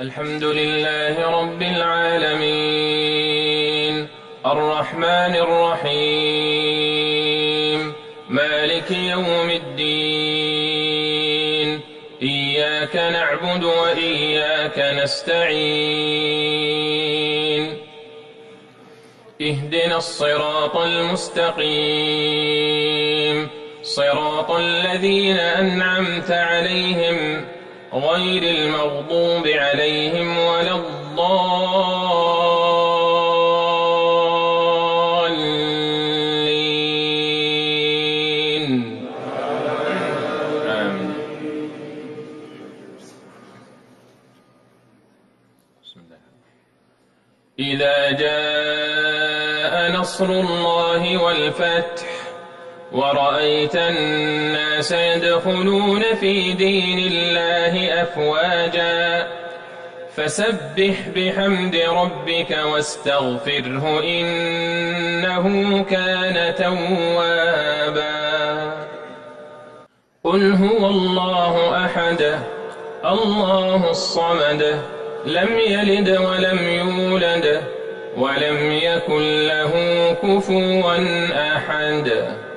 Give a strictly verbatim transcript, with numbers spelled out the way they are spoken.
الحمد لله رب العالمين الرحمن الرحيم مالك يوم الدين إياك نعبد وإياك نستعين اهدنا الصراط المستقيم صراط الذين أنعمت عليهم غير المغضوب عليهم ولا الضالين آمين. بسم الله. إذا جاء نصر الله والفتح ورأيت الناس يدخلون في دين الله أفواجا فسبح بحمد ربك واستغفره إنه كان توابا. قل هو الله أحد الله الصمد لم يلد ولم يولد ولم يكن له كفوا أحد.